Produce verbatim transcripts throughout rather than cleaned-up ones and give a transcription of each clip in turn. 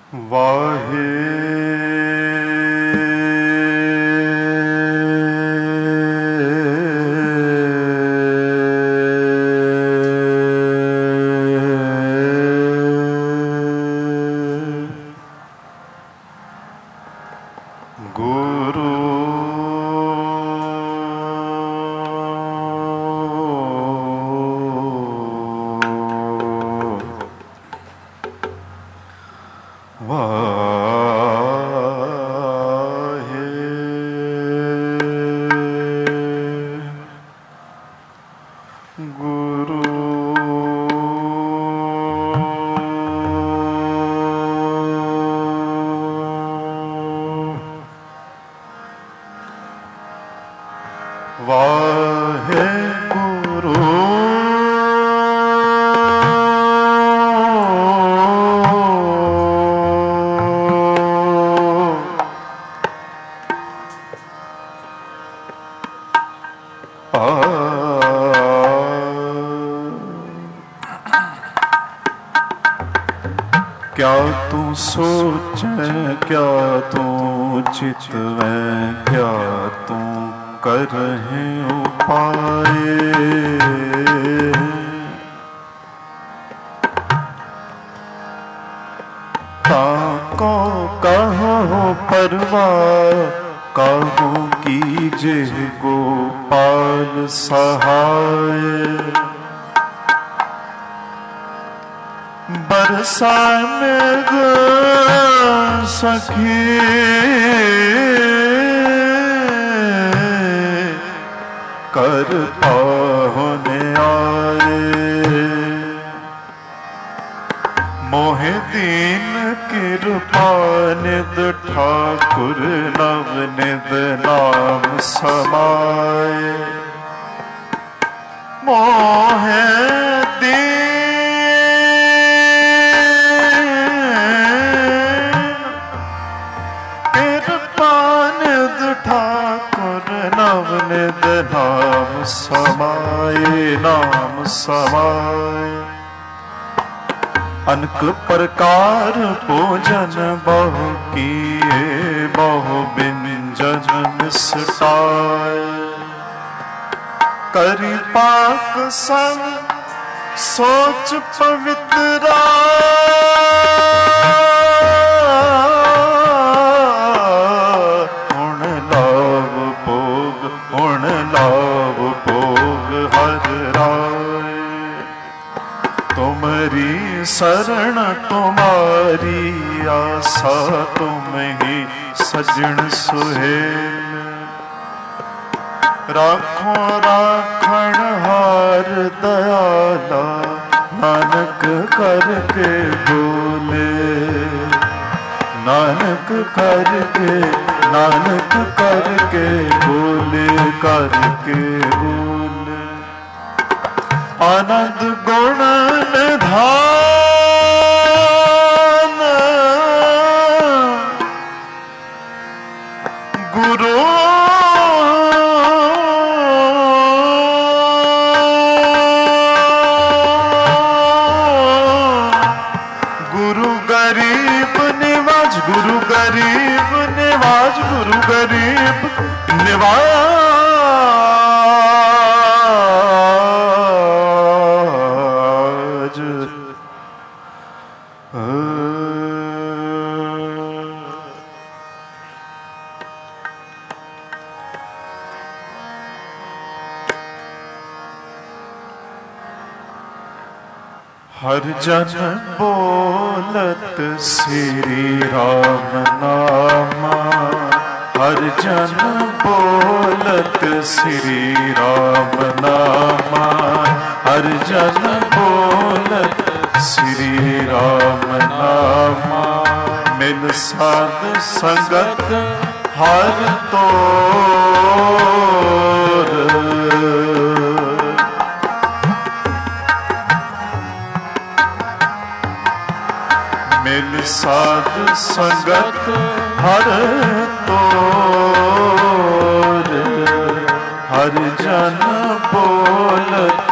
वाहे गुरु क्या तू सोचे, क्या तू चितवे, क्या तू करहे उपाय। ताको कहो परवाह, कहो कीजे गोपाल सहाय। बरसा मेघ सखी, कर पाहुने आए। मोहे दीन कृपा निध, ठाकुर नव निध नाम समाए। मोहे दीन निध नाम समाए, नाम समाए। अनक प्रकार भोजन बहु किए, बहु व्यंजन मिष्टाय। करी पाक संग सोच पवित्रा, तुम्हारी शरण तुम्हारी आशा, तुम ही सजन सुहेल। राखो राखण हार दयाला, नानक करके बोले। नानक करके, नानक करके बोले, करके बोले। आनंद गुण निधान, गुरु गुरु गरीब निवाज, गुरु गरीब निवाज, गुरु गरीब निवाज। हर जन बोलत श्री राम नामा, हर जन बोलत श्री राम नामा। हर जन बोलत श्री राम नामा, मिल साध संगत हर तोर। मिल साध संगत हर तोर। हर जन बोलत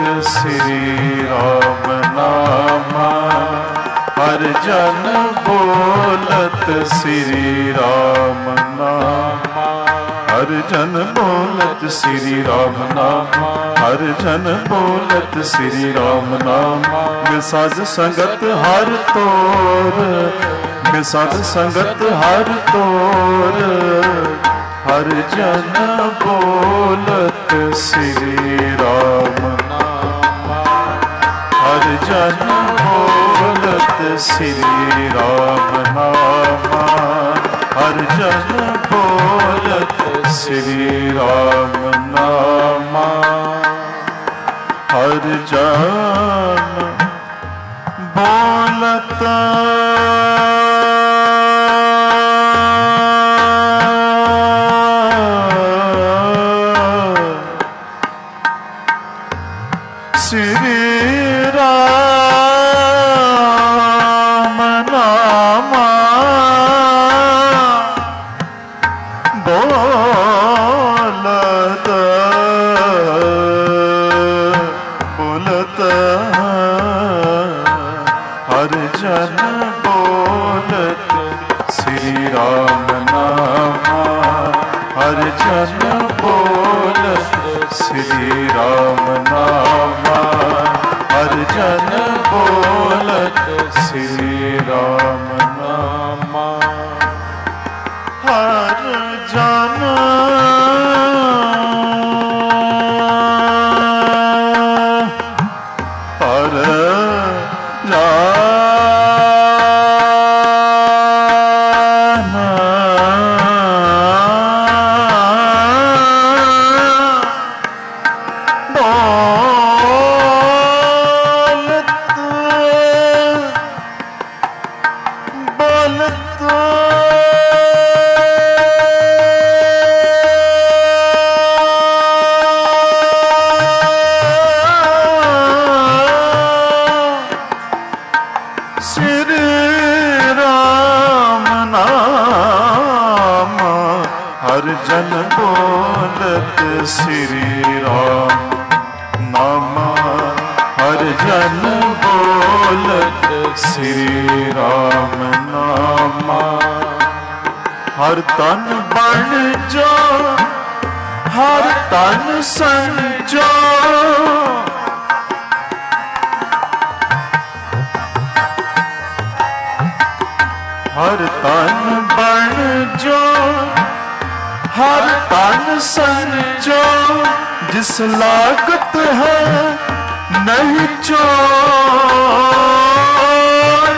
श्री राम नामा, हर जन बोल बोलत श्री राम नाम, हर जन बोलत श्री राम नाम, हर जन बोलत श्री राम नाम। साध संगत हर तोर, साध संगत हर तोर, हर जन बोलत श्री राम नाम, हर जन बोलत श्री राम नाम, हर जन बोलत श्री राम नाम, हर जन बोलत श्री राम नाम, बोलत बोलत हर जन बोलत श्री राम नाम, हर जन बोलत श्री राम नाम, हर जन बोलत श्री राम नाम, हर जन हर हर जन बोलत श्री राम नाम, हर जन बोलत श्री राम नाम, हर तन बन जो हर तन संजो, हर तन बन जो हर तन संजो, जिस लागत है नहीं चोर,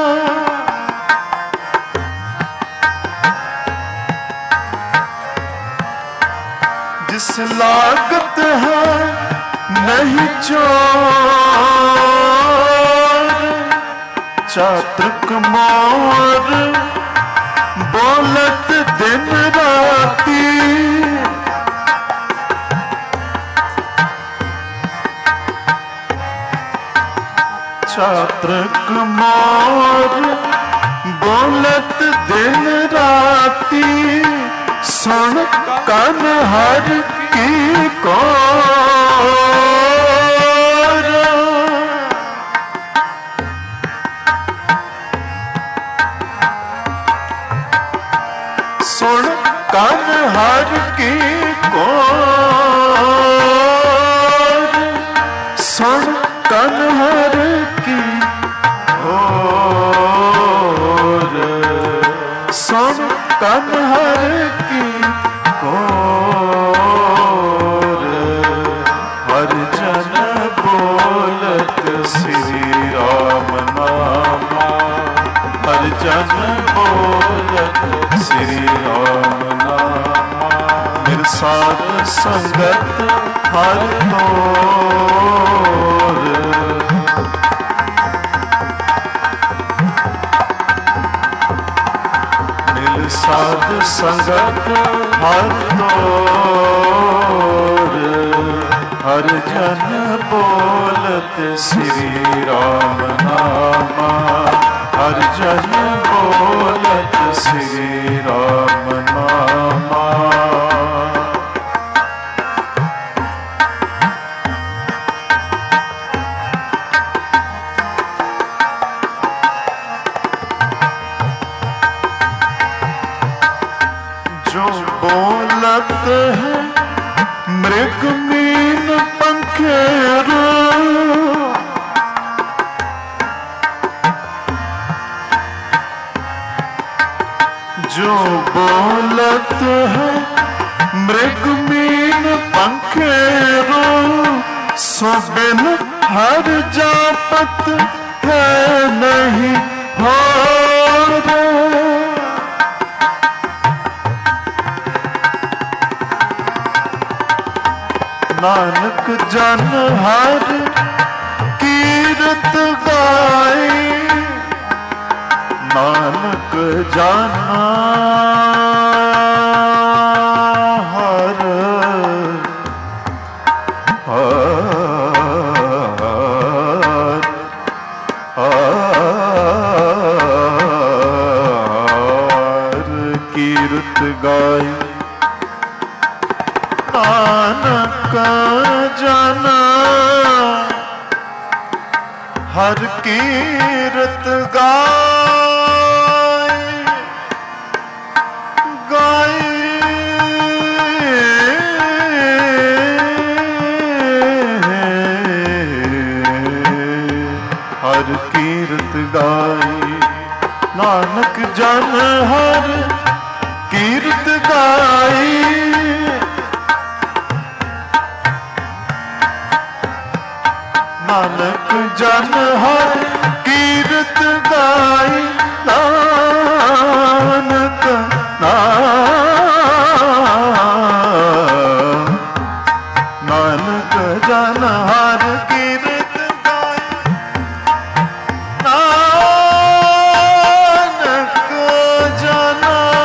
जिस लागत है नहीं चोर, चातक मोर बोलत दिन राती, चातक मोर बोलत दिन राती, सुन कन हर की कोर, सुन कन हर की कोर, सुन कन हर की कोर, सुन कन हर की कोर, हर जन बोलत श्री राम नाम, हर जन बोलत श्री राम नाम, निरसाद संगत हर तोर, निरसाद संगत हर तोर, हर जन बोलत श्री राम नाम, हर जन बोलत श्री राम नाम, बोलत है मृग मीन पंखेरो, जो बोलत है मृग मीन पंखेरो, सो बिन हर जापत है नहीं हो रे। नानक जन हर कीरत गाए, नानक जाना हर हर हर कीरत गाए। नानक जाना हर कीरत गाए, गाए हर कीरत गाए। नानक जन हर कीरत गाए, नानक जन हर कीरत गाए। नानक नानक जन हर कीरत गाए, नानक जन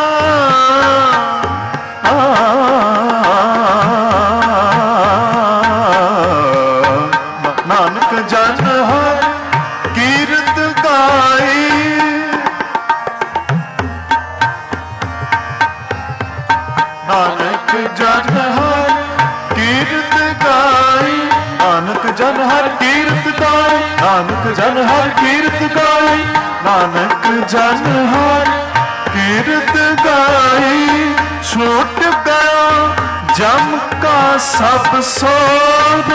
नानक जन हर कीरत गाए। नानक जन हर कीरत गाए, नानक जन हर कीरत गाए, नानक जन हर कीरत गाए, नानक जन हर कीरत गाए। छूट गया जम का सब सोर,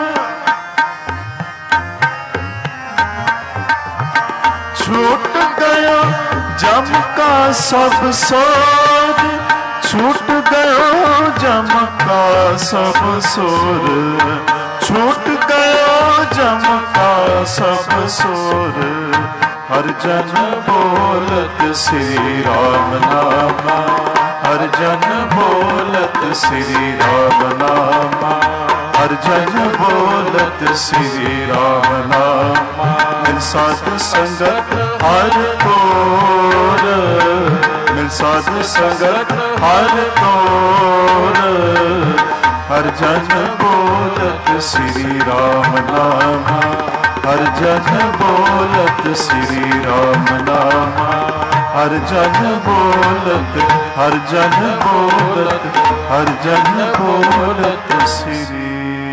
छूट गया जम का सब सोर, छूट गया जम का सब सोर, छूट गया जम का सब सोर। हर जन बोलत श्री राम नामा, हर जन बोलत श्री राम नामा, हर जन बोलत श्री राम नामा। मिल साधु संगत हर तोर, मिल साधु संगत हर तोर। हर जन बोलत श्री राम नामा, हर जन बोलत श्री राम नामा, हर जन बोलत, हर जन बोलत, हर जन बोलत श्री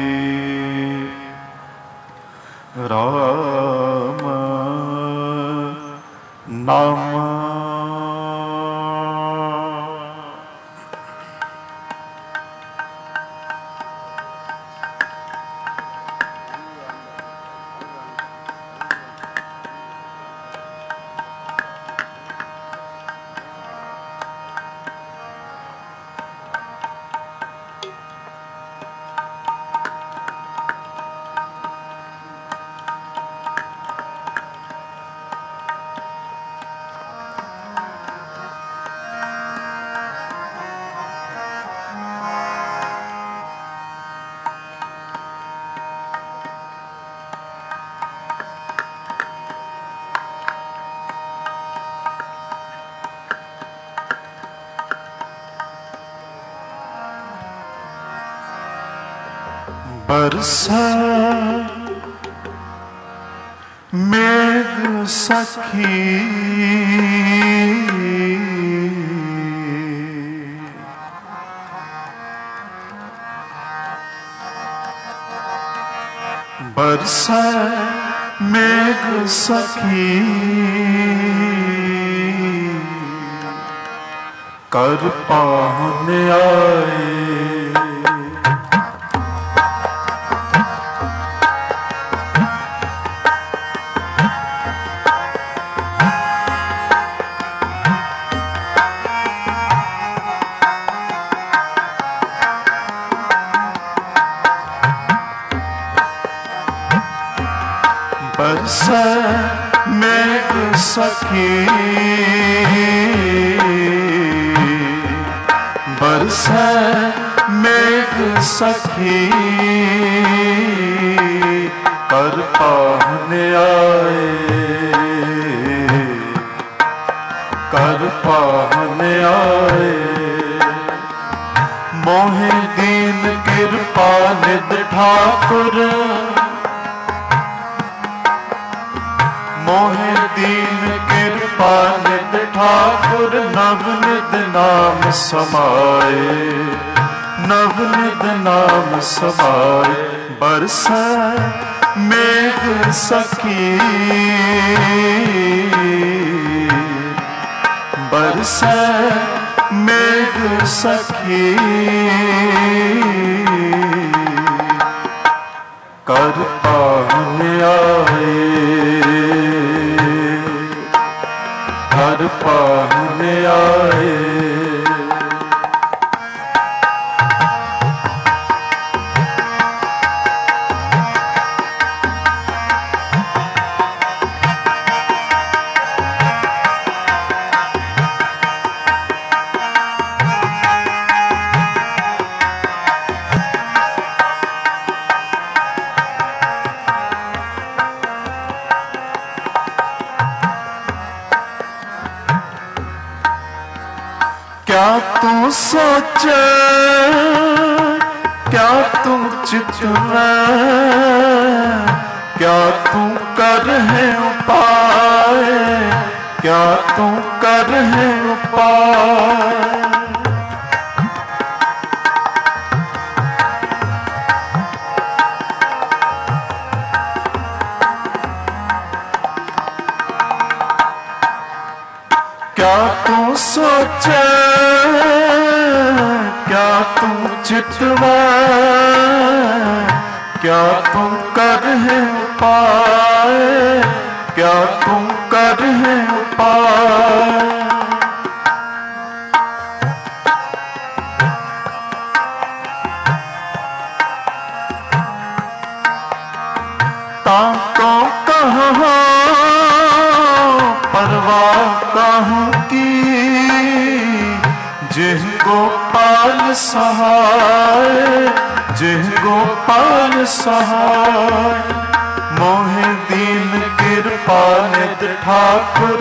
राम नामा। बरसा मेघ सखी बरसा मेघ सखी कर पाहुन आए। बरसे मेघ सखी, बरसे मेघ सखी, कर पाहुन आए, कर पाहुन आए। मोहे दीन कृपा निधि ठाकुर, मोहे दीन कृपा निधि ठाकुर, नव निध नाम समाए, नव निध नाम समाए। बरसे मेघ सखी, बरसे मेघ सखी, कर पाहुन आए, कर पाहुन आए। क्या तू सोचे, क्या तू चित में, क्या तू कर है उपाय, क्या तू कर है उपाय। क्या तू सोचे, क्या तू चितवा, क्या तू कर है उपाय, क्या तू कर है उपाय। ताको कहाँ परवाह काहूँ की, जिह गोपाल सहाय, जिह गोपाल सहाय। मोहे दीन कृपा निधि ठाकुर,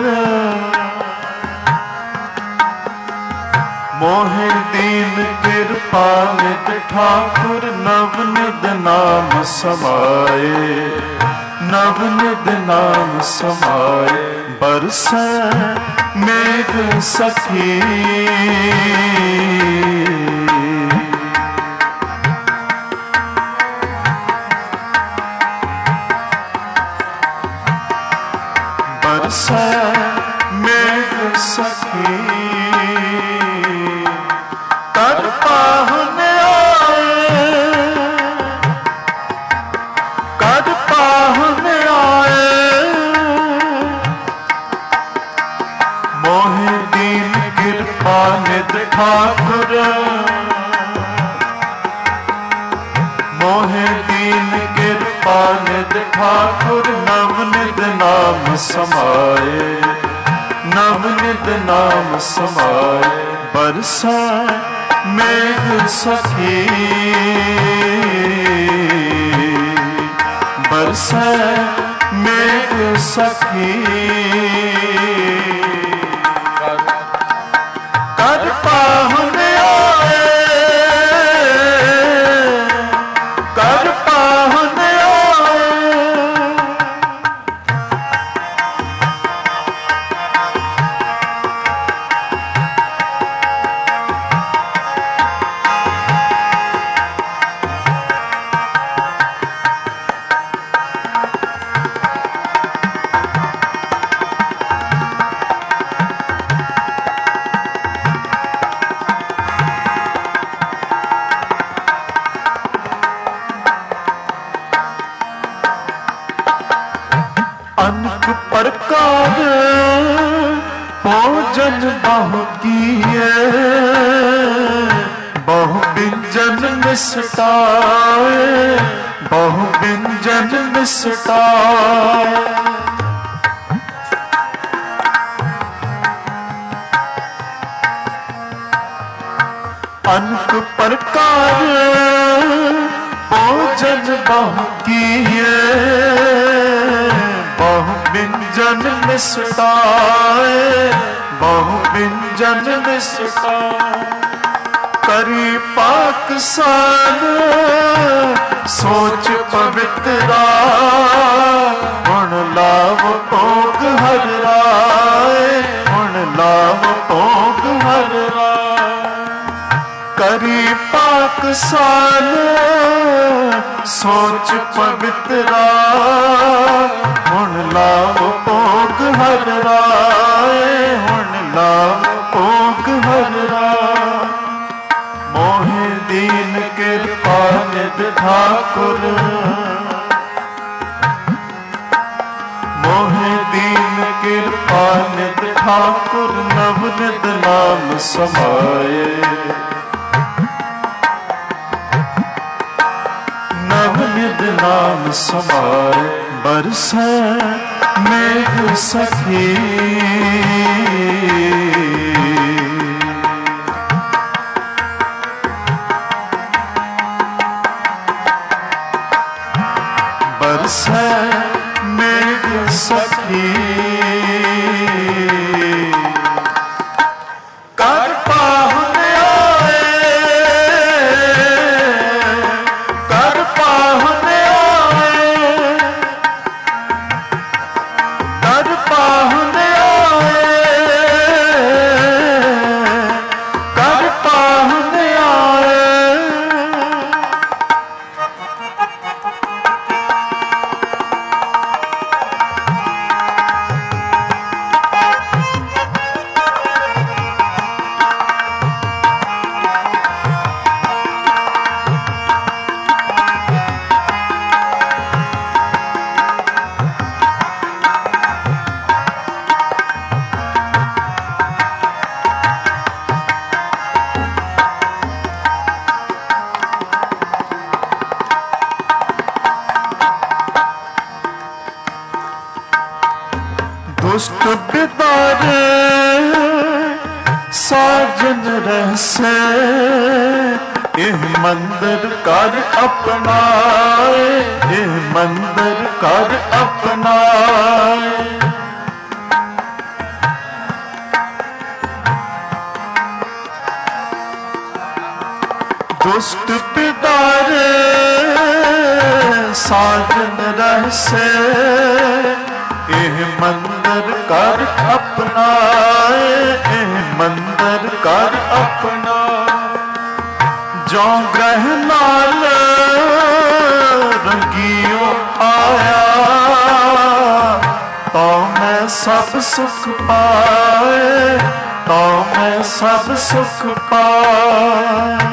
मोहे दीन कृपा निधि ठाकुर, नव निध नाम समाए, नव निध नाम समाए। बरसे मेघ सखी, बरसे मेघ सखी, कर पाहुन आए, कर पाहुन आए। मोहे दीन कृपा निधि ठाकुर, मोहे दीन कृपा निधि ठाकुर, नव निध नाम समाए, नव निध नाम समाए। बरसे मेघ सखी, बरसे मेघ सखी, कर पाहुन आए, कर पाहुन आए। भोजन बहु किए, बहु व्यंजन मिष्टाए, बहु व्यंजन मिष्टाए। अनेक प्रकार भोजन बहु किए, बहु व्यंजन मिष्टाए, बहु व्यंजन मिष्टाए। करी पाक सान सोच पवित्रा, गुण लाभ भोग हर राय, गुण लाभ भोग हर राय। करी पाक सान सोच पवित्रा, गुण लाभ भोग हर राय, गुण लाभ भोग हर राय। मोहे दीन कृपा निध ठाकुर, मोहे दीन कृपा निध ठाकुर, नव निध नाम समाये, नव निध नाम समाये। बरसे मेघ सखी, बरसे मेघ सखी, कर पाहुन आए, कर पाहुन आए, कर पाहुन आए, कर पाहुन आए। दुष्ट बिदारे साजन रहसे, एह मंदिर कर अपनाए, एह मंदिर कर अपनाए। दुष्ट बिदारे साजन रहसे, एह मंदिर कर अपनाए, एह मंदिर कर अपनाए। जो ग्रह नाल रंगियो आया, तो मैं सब सुख पाए, तो मैं सब सुख पाए।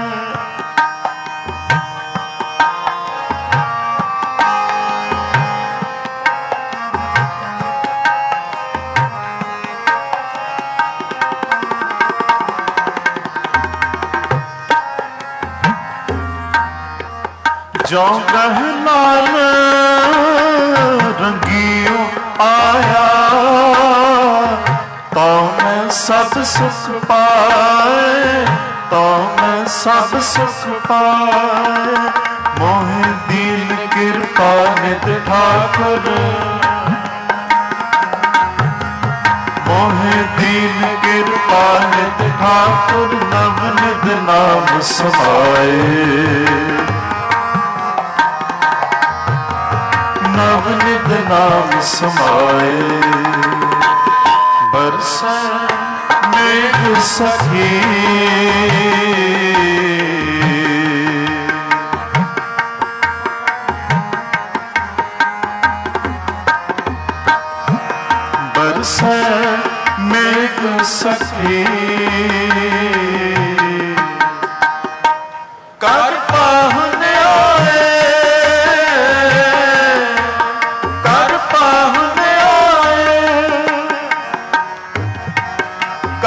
जो ग्रह नाल रंगियो आया, तो मैं सब सुख पाए, तो मैं सब सुख पाए। मोहे दीन कृपा निध ठाकुर, मोहे दीन कृपा निध ठाकुर, नव निध नाम समाये, नव निध नाम समाये। बरसे मेघ सखी, बरसे मेघ सखी, कर पाहुन आए, कर पाहुन आए,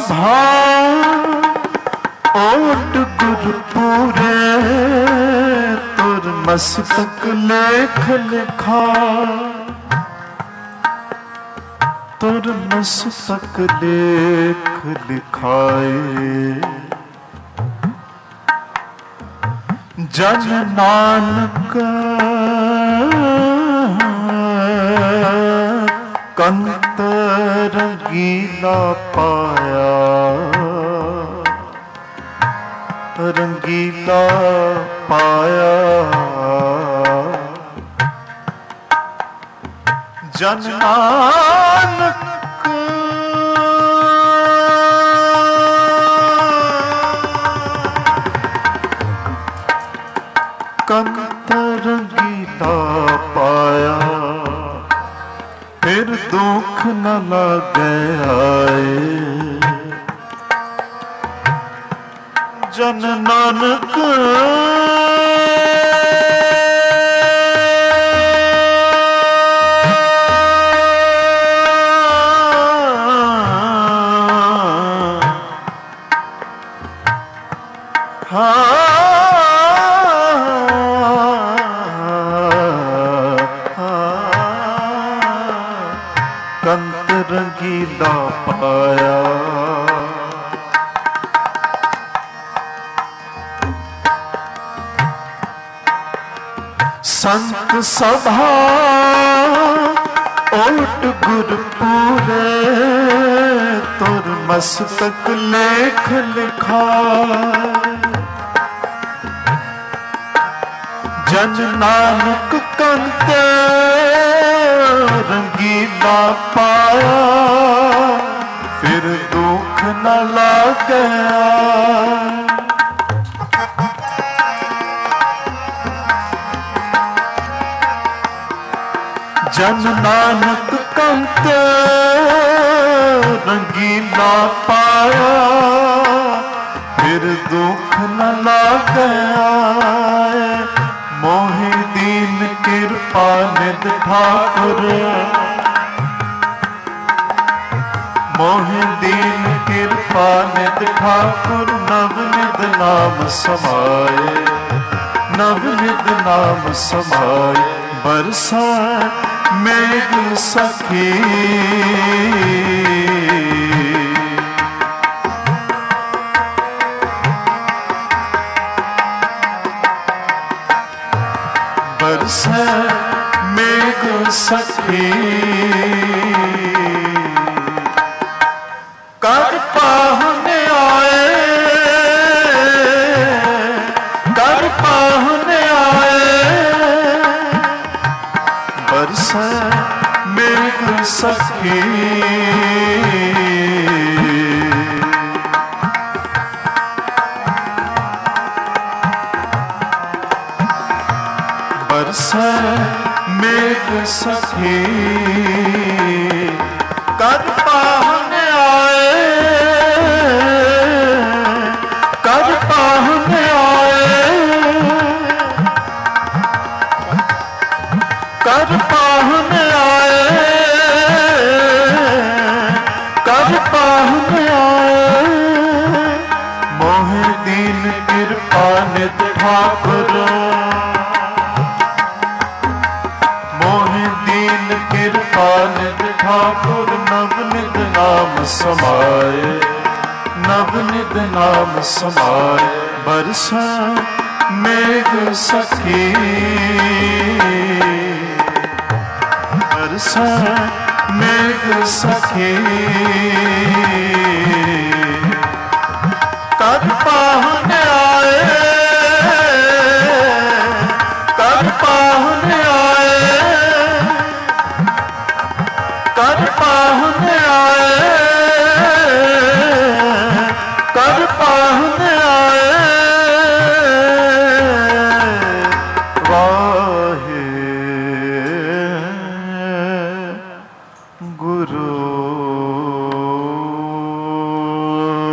सभा ओट गुरपुरे तुर मस्तक लेख लिखा तुर मस्तक लेख लिखाए जन नानक कंत रंगीला पाया रंगीला पाया जन नानक कंत रंगीला पाया फिर दुख न लगे आए जन नानक कंत रंगीला पाया संत सभा ओट गुरपुरे तुर मस्तक लेख लिखा जन नानक कंत रंगीला पाया फिर दुख न लागया जन नानक कंत रंगीला पाया फिर दुख न लागया मोहि दीन कृपा निध ठाकुर मोहि दीन कृपा निध ठाकुर नव निध नाम समाए नव निध नाम समाए बरसा मेघ सखी बरसा मेघ सखी कर पाहुने आए कर पाहुने आए बरसा मेघ सखी बरसा मेघ सखी कर पाहुने आए कर पाहुने आए कर पाहुने आए कर पाहुने आए मोहि दीन कृपा निध ठाकुर मोहि दीन कृपा निध ठाकुर नव निध नाम समाए नव निध नाम समाए बरसा मेघ सखी बरसा मेघ सखी कर पाहुने आए कर पाहुने आए कर पाहुने आए कर पाहुने आए वाहे गुरु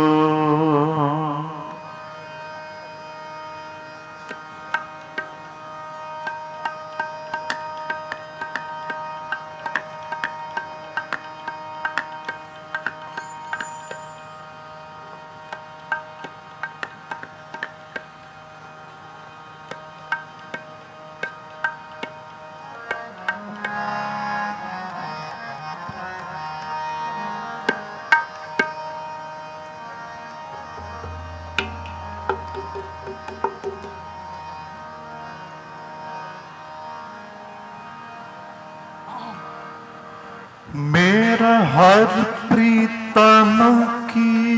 मेरा हर प्रीतम की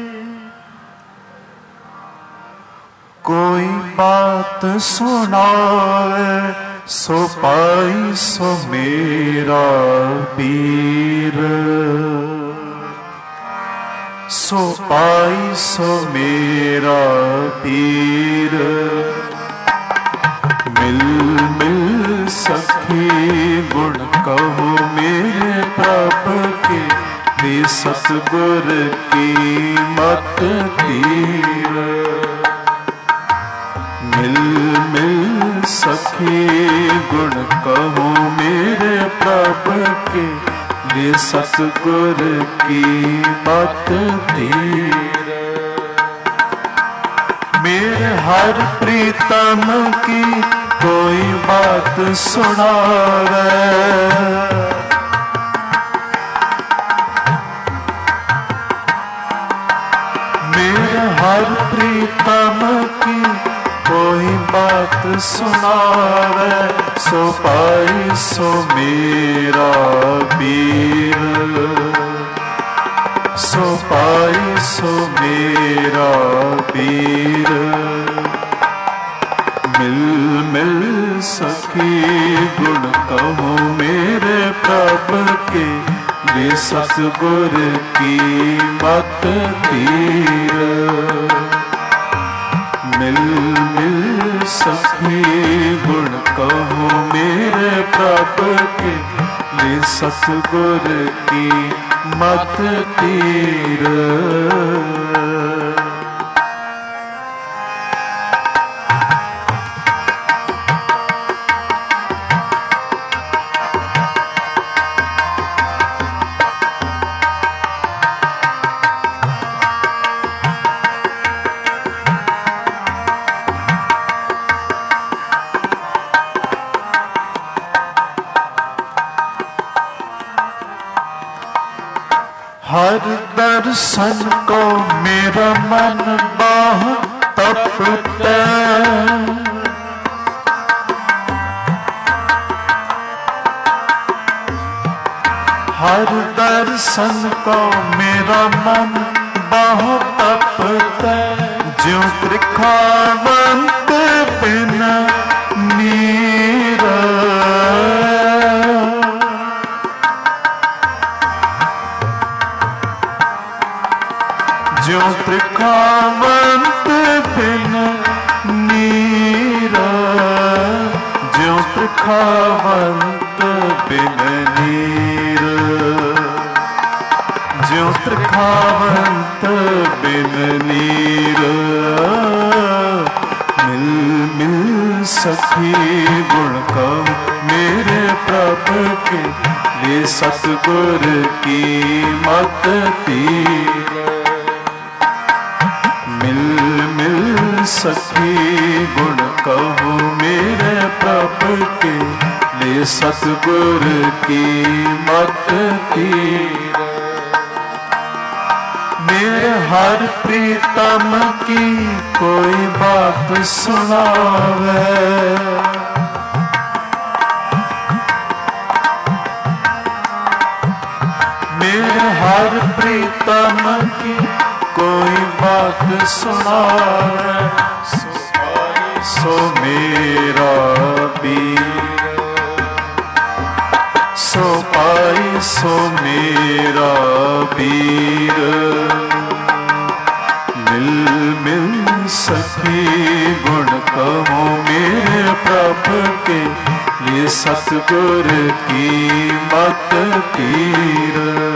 कोई बात सुनाए, सो पाई सो मेरा पीर, सो पाई सो मेरा पीर। मिल मिल सखी गुण कहो मेरे प्रभु के, वे सतगुर की मत तीर। मिल मिल सखी गुण कहो मेरे प्रभु के, वे सतगुर की मत तीर। मेरे हर प्रीतम की कोई बात सुनावे, मेरे हर प्रीतम की कोई बात सुनावे, सो पाई सो मेरा पीर, सो पाई सो मेरा पीर। मिल मिल सखी गुण कहो मेरे प्रभु के, वे सतगुर की मत तीर। मिल मिल सखी गुण कहो मेरे प्रभु के, वे सतगुर की मत तीर। हर दर्शन को मेरा मन बहुत तपता, हर दर्शन को मेरा मन बहुत तपता। ज्यों त्रिखावंत बिन नीरा, ज्यों त्रिखावंत बिन नीरा, ज्यों त्रिखावंत बिन नीरा, ज्यों त्रिखावंत बिन नीरा। मिल मिल सखी गुण कहो मेरे प्रभु के, वे सतगुर की मत तीर। मिल मिल सखी गुण कहो मेरे प्रभु के, ले सतगुर की मत तीर। मेरे हर प्रीतम की कोई बात सुनावे, मेरे हर प्रीतम की कोई बात सुनावे, सो मेरा पीर, सो पाई सो मेरा पीर। मिल मिल सखी गुण कहो मेरे प्रभु के, ये सतगुर की मत तीर।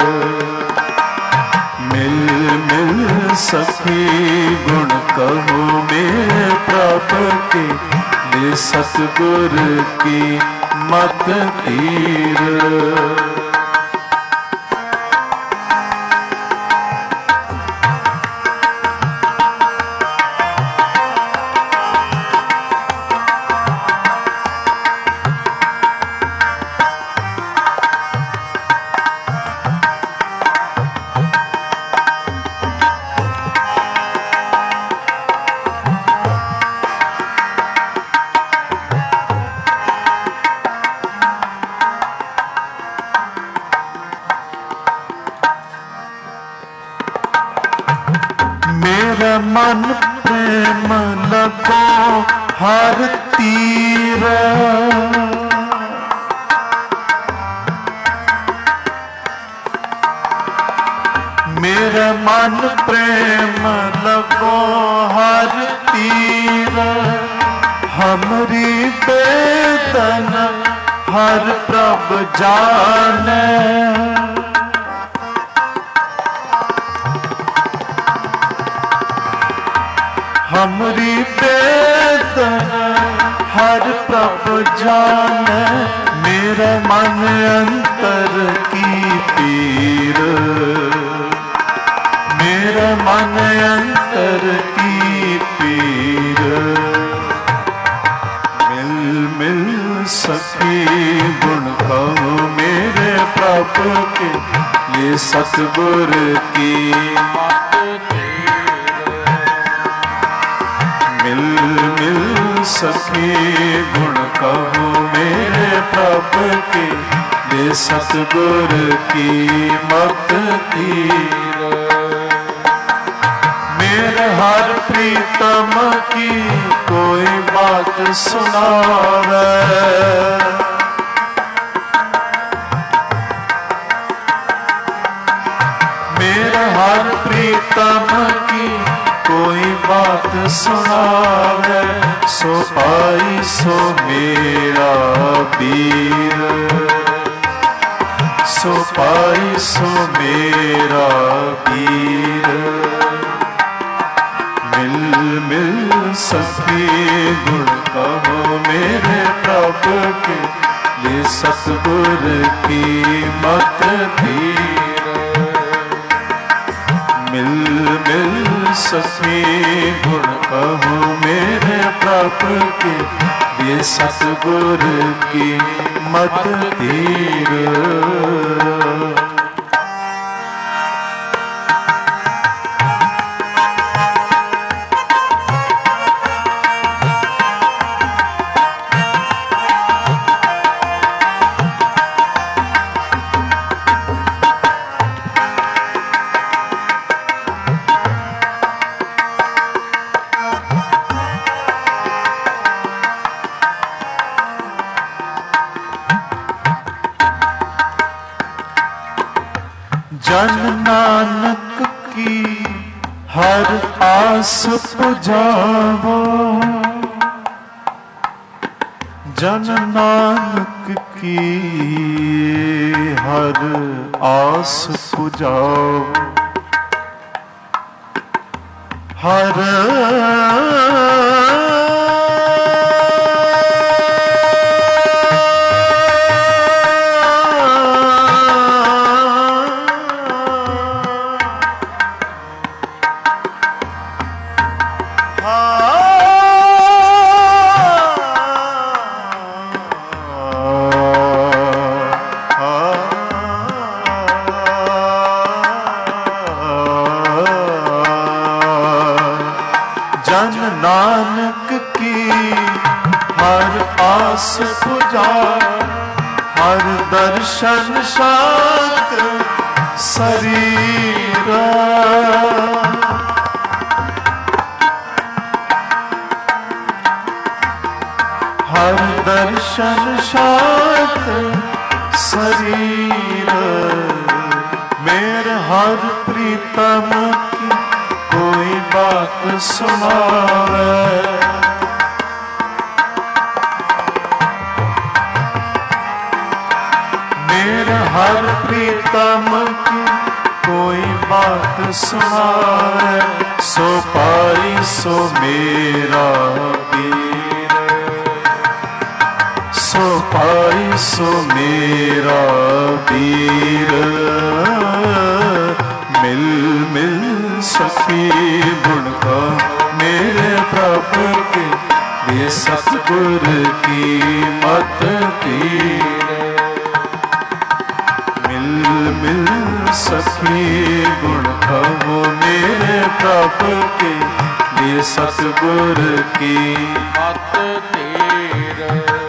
मिल मिल सखी गुण कहो मेरे प्रभु के, ये सतगुर की मत तीर। मेरा मन प्रेम लगो हर तीर, मेरा मन प्रेम लगो हर तीर, हमरी बेदन हर प्रभ जाने, हमरी बेदन हर प्रभ जाने, मेरे मन अंतर की पीर, मेरे मन अंतर की पीर, मिल मिल सखी गुण कहो मेरे प्रभु के, ये सतगुर की मत तीर, मिल मिल सखी गुण कहो मेरे प्रभु के, ये सतगुर की मत तीर, मेरे हर प्रीतम की कोई बात सुनावे, मेरे हर प्रीतम की कोई बात सुनावे, सो पाई सो मेरा वीर, सो पाई सो मेरा वीर, मिल मिल सखी गुण कहो मेरे प्रभु के, ये सतगुर की मत तीर, मिल मिल सखी गुण कहो मेरे प्रभु के, ये सतगुर की मत तीर। जन नानक की हर आस पुजावो, जन नानक की हर आस पुजावो, हर जन नानक की हर आस पुजा, हर दर्शन शांत शरीर, हर दर्शन शांत शरीर, मेरे हर प्रीतम की कोई बात सुनावे, मेरे हर प्रीतम की कोई बात सुनावे, सो पाई सो मेरा वीर, सो पाई सो मेरा वीर, मिल मिल सखी गुण का मेरे प्रभु के, ये सतगुर की मत तीर, मिल मिल सखी गुण कहो मेरे प्रभु के, ये सतगुर की मत तीर,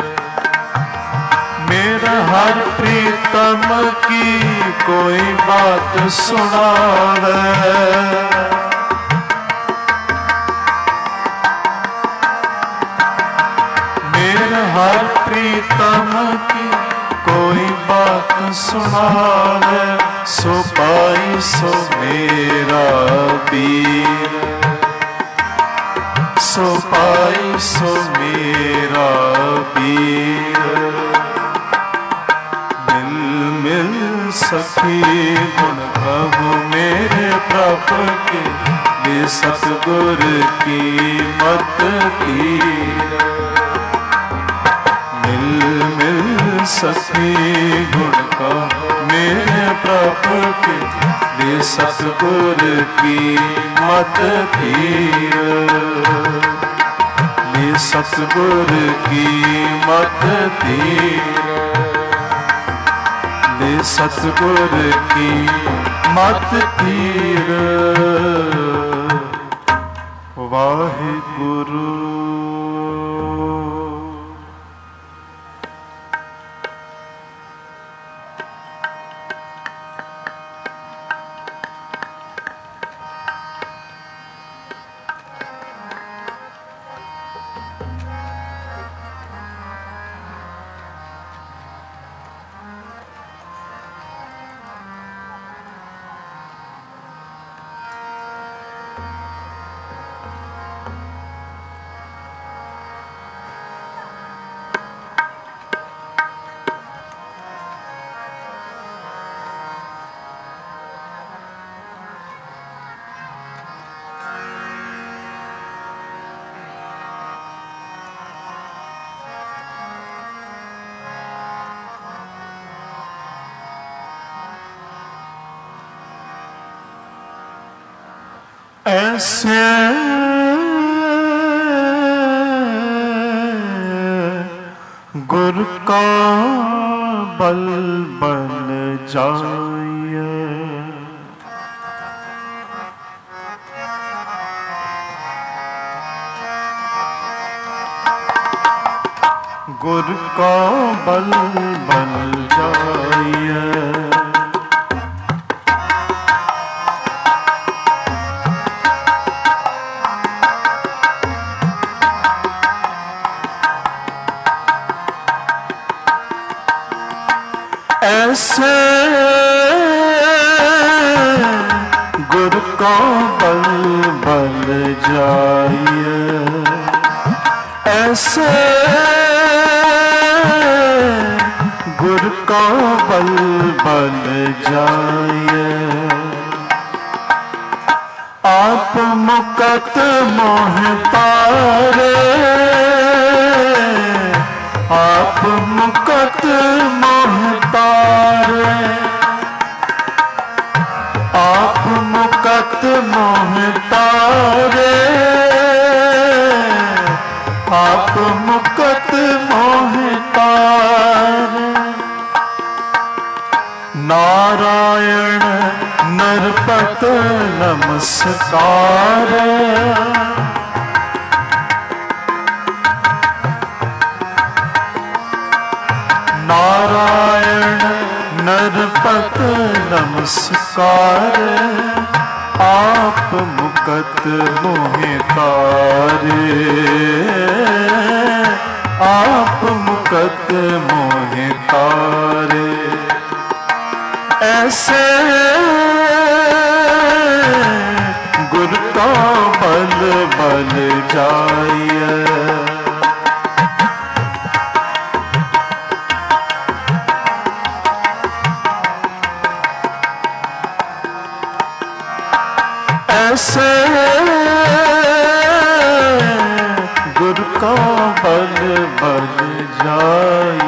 मेरा हर प्रीतम की कोई बात सुनावे, हर प्रीतम की कोई बात सुनावे, सो पाई सो मेरा पीर, सो पाई सो मेरा पीर। मिल मिल सखी गुण कहूँ मेरे प्रभु के, ये सतगुर की मत तीर। मिल मिल सखी गुण कहूँ मेरे प्रभु के, ये सतगुर की मत तीर, ये सतगुर की मत तीर, ये सतगुर की मत तीर। वाहिगुरु। ऐसे गुर का बल बन जाए, गुर का बल बन जाए। ऐसे गुर का बल बल जाए, ऐसे गुर का बल बल जाए। आप मुकत मोह तारे, आप मुकत मोह तारे, आप मुकत मोह तारे, आप मुकत मोह तारे। नारायण नरपत नमस्कार, नारायण नरपत नमस्कार। आप मुकत मोहि तारे, आप मुकत मोहि तारे। ऐसे गुर का बल बल जाए, ऐसे गुर का बल बल जाए।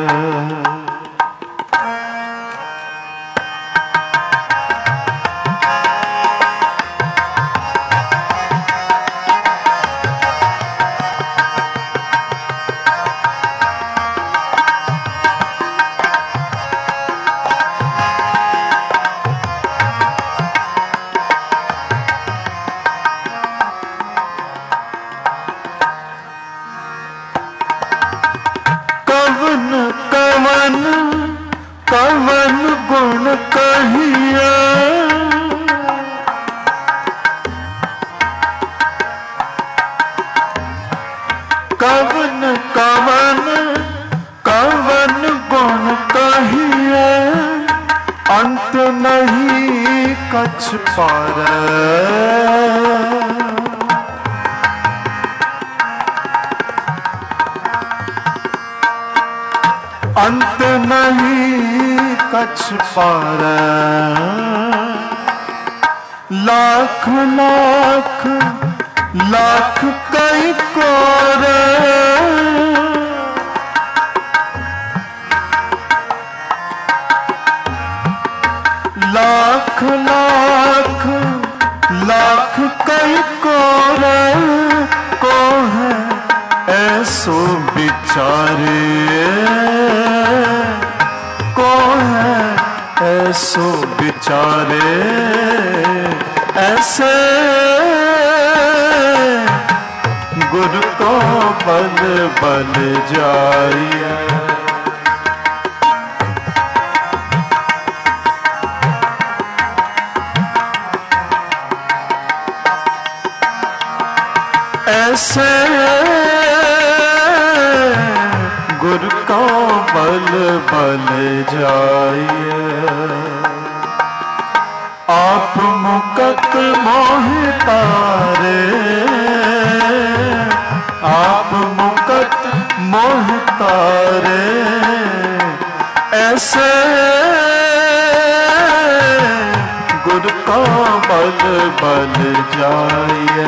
कवन गुण कहिया, कवन कवन नहीं कछ पारै, अंत नहीं कछ पारै। लाख लाख लाख कई कोरे, लाख लाख लाख कई कोरे को है ऐसो बिचारे, को है ऐसो बिचारे। ऐसे गुरु को बल बल जाइए, ऐसे गुरु को बल बल जाइए। आप मुकत मोह तारे, आप मुकत मोह तारे। ऐसे गुरु को बल बल जाइए।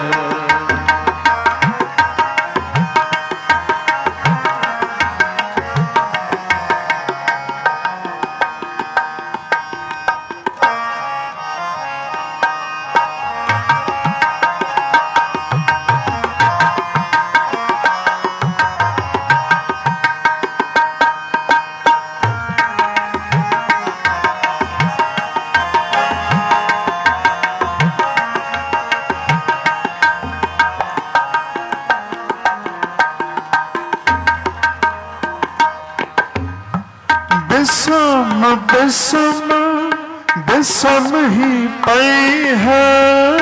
बिसम बिसम बिसम ही पई है,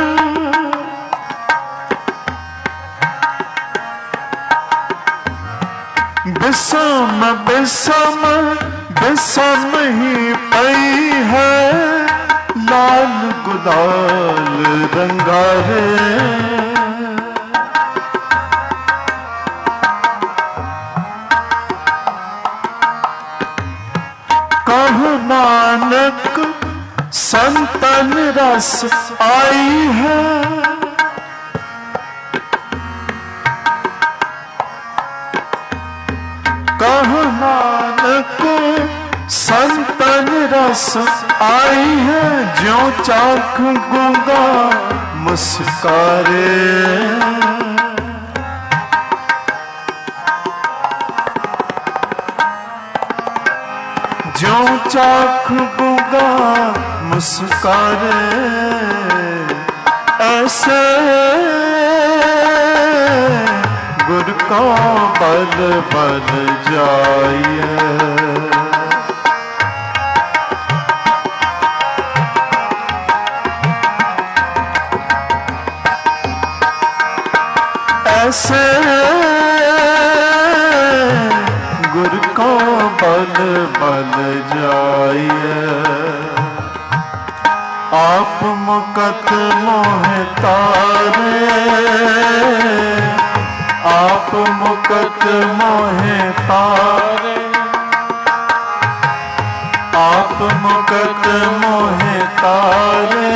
बिसम बिसम बिसम ही पई है। लाल गुलाल रंगारे, कहो नानक संतन रस आई है। कहो नानक संतन रस आई है। ज्यों चाख गूंगा मुस्कारे, ज्यों चाख गूंगा मुस्कारे। ऐसे गुरु को बल बल जाइए। ऐसे गुरु को बल बल जाइए। आप मुकत मोह तारे, आप मुकत मोह तारे। आप मुकत मोह तारे,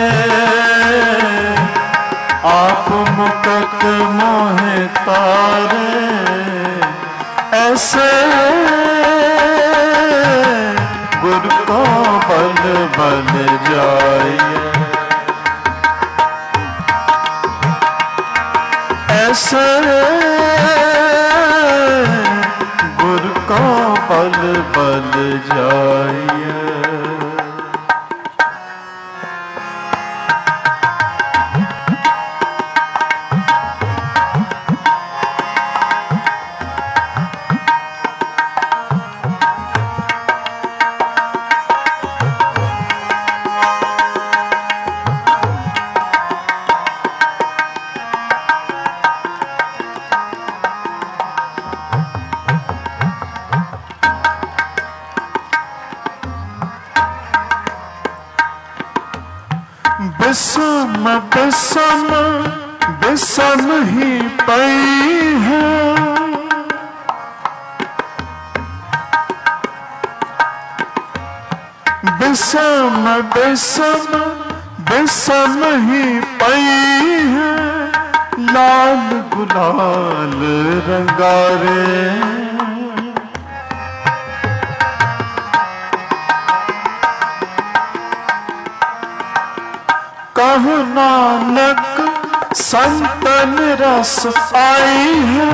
आप मुकत मोह तारे। ऐसे गुरु को बल बल जाइए। ऐसे गुरु को बल बल जाइए। मैं बिसम बिसम ही पई है। बिसम बिसम बिसम ही पई है, लाल गुलाल रंगारे। कहु नानक संतन रस आई है।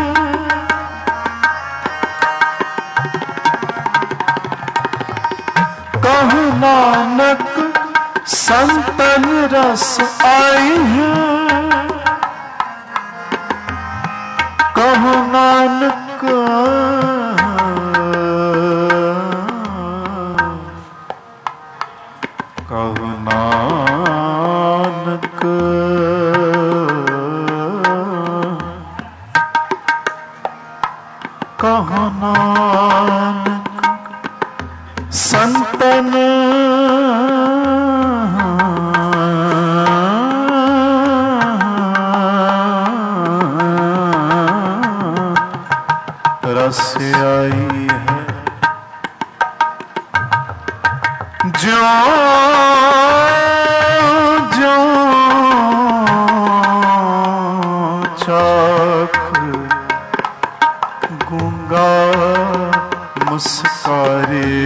कहु नानक संतन रस आई है। कहु नानक कहु नानक कहु नानक संतन रस आई है। जो जो चाख गूंगा मुस्कारे,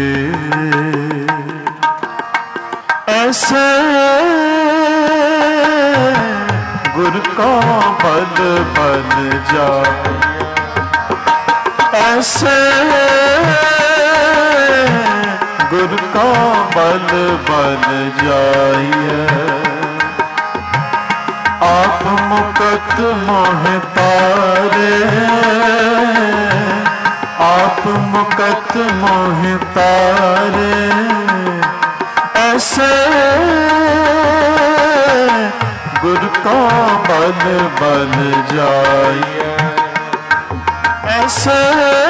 ऐसे गुर का बल बल जा। ऐसे गुर का बल बल जाइए। आप मुकत मोह तारे, आप मुकत मोह तारे। ऐसे गुर का बल बल जाइए। ऐसे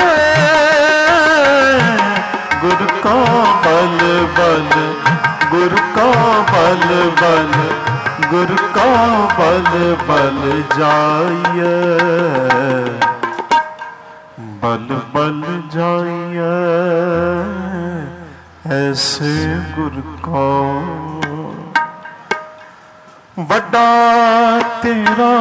गुर का बल बल, गुर का बल बल, गुर का बल बल जाइए। बल बल जाइए ऐसे गुर का। वड्डा तेरा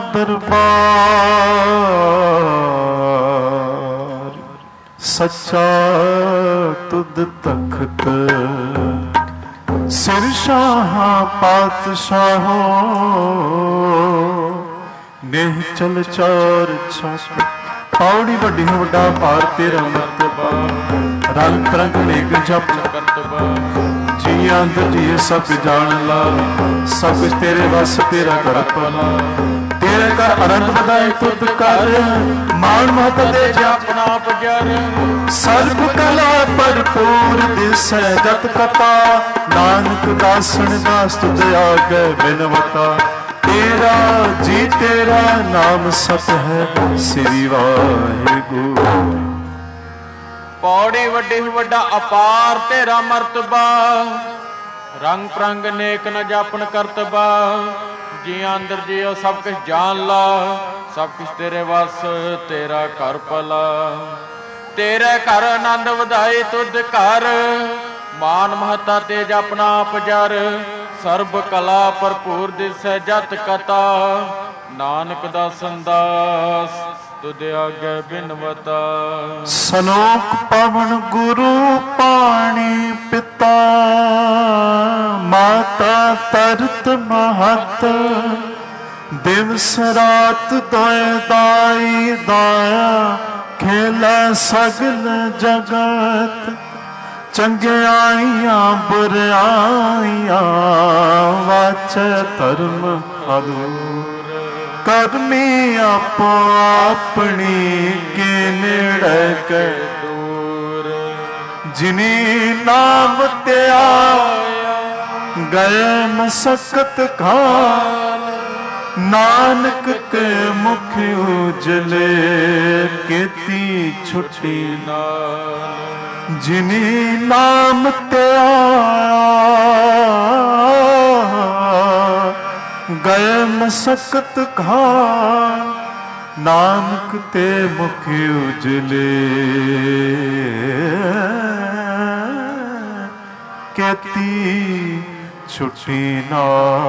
दरबार, सच्चा तुद तख्त। सिर शाह पातशाहो, नेह चल चार छाप। पौड़ी वड्डी है वड्डा पार तेरा मर्तबा। रंग रंग नेक जप जी अंदर जी सब जान ला। सब कुछ तेरे बस तेरा कर पला। तेरे का आनंद बधाई तुद कर, मान मत दे अपना पजर। सर्व कला भरपूर दिसै जत कथा, नानक दासन दास तुद आगे बिनवता। तेरा जी तेरा नाम सत है, श्री वाहिगुरु। पौड़ी वड्डी वड्डा अपार तेरा मर्तबा। रंग प्रंग नेक न जापन करतबा। जी अंदर जियो सब कुछ जान ला। सब कुछ तेरे वस तेरा कर पला। तेरे घर आनंद वधाई तुद कर, मान महता तेज अपना पजर। सर्ब कला भरपूर दिसै जत कथा, नानक दासन दास तुद आगे बिनवता। सलोक पवन गुरु पाणी पिता, माता तरत महत। दिवस रात दोय दाई दाया, खेलै सगल जगत। चंगियाइयां बुराइयां वाचै धर्म हदूर। करमी आपो अपनी के नेड़े के दूर। जिनी नाम त्याया गए मसकत खान, नानक के मुख उजले केती छुटी नाल। जिनी नाम त्याया गए मसकत खा नानक ते मुख उजले कहती छुट्टी ना।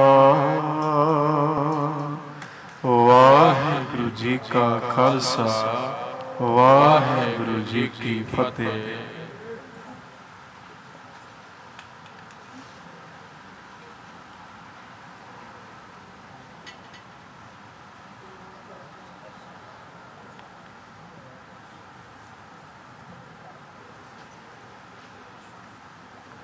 वाहिगुरु जी का खालसा वाहिगुरु जी की फतेह।